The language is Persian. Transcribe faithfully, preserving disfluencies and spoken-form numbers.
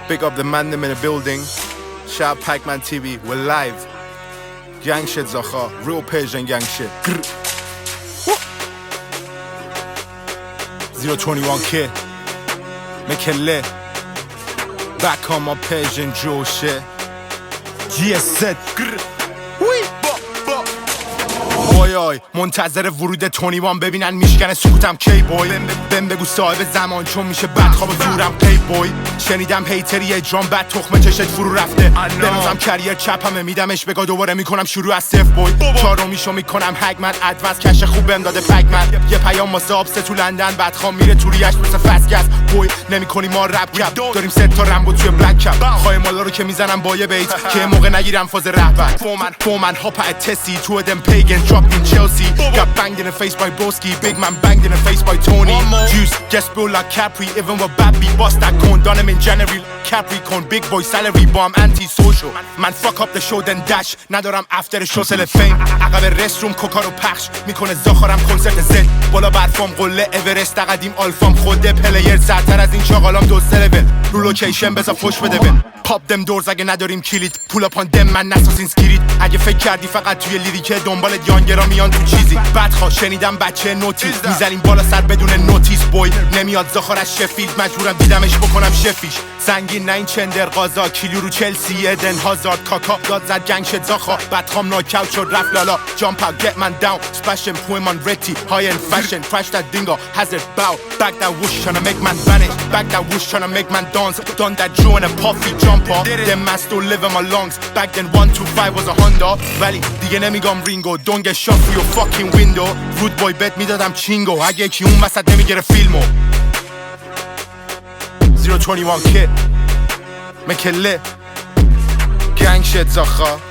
Big up the man them in the building. Shout out Pac-Man T V, we're live. Gang shit Zacha, real Persian gang shit. zero twenty-one kid, make it lit. Back on my Persian Jew shit. G S Z. اوی اوی منتظر ورود تونی وان ببینن میشکنه سکوتم کی بوی بهم بگو صاحب زمان چون میشه بدخواب زورم قیب بوی شنیدم هیتری اجرام بد تخمه چشت فرو رفته بنازم کریر چپمه میدمش بگا دوباره میکنم شروع از صفر بوی چهارمیشو میکنم هگمن ادوانس کش خوب بهم داده پکمن یه پیام واسه آبسه تو لندن بدخوام میره تو ریش مثل فسگز بوی نمیکنی ما رپ کپ داریم سه تا رمبو توی بلک کپ خواهی مالا رو که میزنم با یه بیت که موقع نگیرم فاز رهبر فومن فومن هاپ ات تسی تو them pagan dropped in Chelsea got banged in the face by Broski big man banged in the face by Tony juice just spill like Capri even with Babby bust that cone done him in January Capricorn big boy salary bomb anti-social man fuck up the show then dash ندارم after the show sell fame عقب رستروم کوکا رو پخش میکنه زاخارم کنسرت زد بالا برفام قله اورست قدیم آلفام خوده پلیر زدتر از این چاقالام دو سلول رو لوکیشن بذار فوش بده بن پاپ دم دورز اگه نداریم کلید پول اپان دم من نساسین سکرید اگه فکر کردی فقط توی لیریکه دنبال یانگرا میان تو چیزی بدخوا شنیدم بچه نوتیس میزنیم بالا سر بدون نوتیس بوی نمیاد زاخار از شفیلد مجبورم دیدمش بکنم شفیش سنگین نه این چندر قازا کیلو رو چلسی ادن هازارد کاکا داد زد گنگ شد زاخا بدخوام ناکاوت شد رفت لالا jump out get man down splash and put him on ready high end fashion crash that dingo hazard bow back that whoosh tryna make man vanish back that whoosh tryna make man dance done that Joe and a puffy jumper them man still live in my lungs back then one two five was a Honda ولی دیگه نمیگم رینگو don't get shot through your fucking window root boy bet میدادم چینگو اگه کی اون وسط نمیگیره فیلمو zero twenty-one kid make it lit gang shit Zacha